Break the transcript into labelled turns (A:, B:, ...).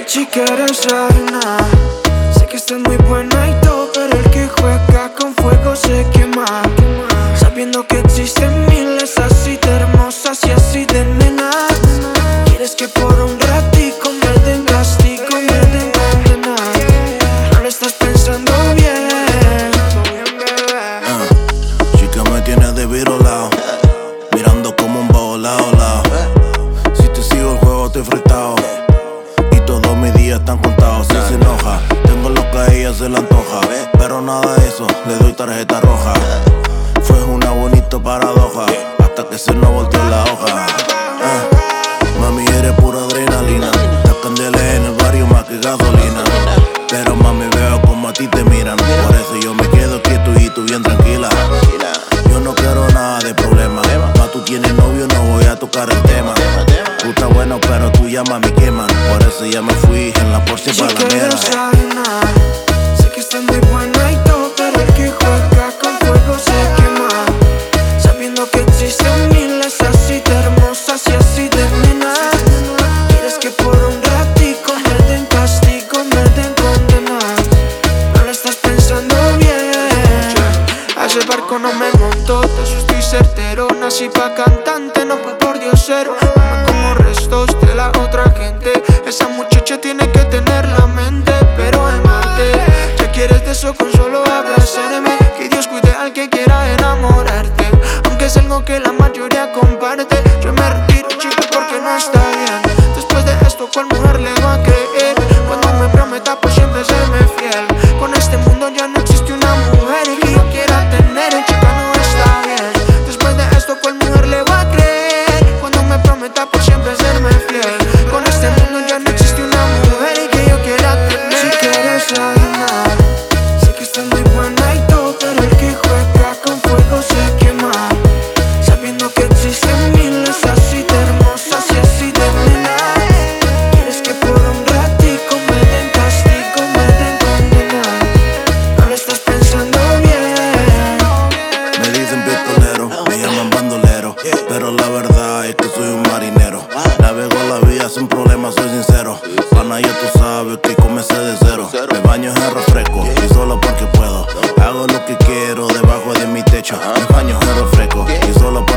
A: chica eres reina. Sé que estás muy buena y todo, pero el que juega con fuego se quema. Sabiendo que existen miles así de hermosas y así de nenas. Quieres que por un ratico me den castigo, me den condena. No lo estás pensando bien.
B: Chica me tienes de virolao, mirando como un bobo lao. Si te sigo el juego estoy fritado y todos mis días están contados. Si se enoja, tengo lo que a ella se le antoja, pero nada de eso, le doy tarjeta roja. Fue una bonita paradoja, hasta que se nos volteó la hoja. Mami, eres pura adrenalina, la candela en el barrio más que gasolina. Pero mami, veo como a ti te miran, por eso yo me quedo quieto y tú bien tranquila. Yo no quiero nada de problema, más tú tienes novio, no voy a tocar el tema. Tú estás bueno, pero tú ya mami queman, por eso ya me fui en la Porsche para la mierda.
A: Sé que estás muy buena y todo, pero el que juega con fuego se quema. Sabiendo que existen miles así de hermosas y así de nenas. Quieres que por un ratico me den castigo, me den condena. No lo estás pensando bien. A ese barco no me montó, de eso estoy certero. Nací pa' cantante, no fue por diosero. No me como restos de la otra gente. Esa muchacha tiene que tener la mente, pero amarte. Ya quieres de eso con solo abrazarme. Que Dios cuide al que quiera enamorarte, aunque es algo que la mayoría comparte. Yo me retiro, chico, porque no está bien. Después de esto, ¿cuál mujer le va a creer? Cuando me prometa por siempre serme fiel. Con este mundo ya no existe una mujer que yo quiera tener, chica, no está bien. Después de esto, ¿cuál mujer le va a creer? Cuando me prometa por siempre serme fiel. Con este mundo ya no existe una mujer que yo quiera tener. Si quieres reina, sé que estás muy buena y todo, pero el que juega con fuego se quema. Sabiendo que existen miles así de hermosas y así de nenas. Quieres que por un ratico me den castigo, me den condena. No lo estás pensando bien.
B: Me dicen pistolero, me llaman bandolero, pero la verdad es que soy un marinero. Navego la vida sin problemas, soy sincero. Pana, ya tú sabes que comencé de cero. Me baño en refresco y solo porque puedo. Hago lo que quiero debajo de mi techo. Me baño en refresco y solo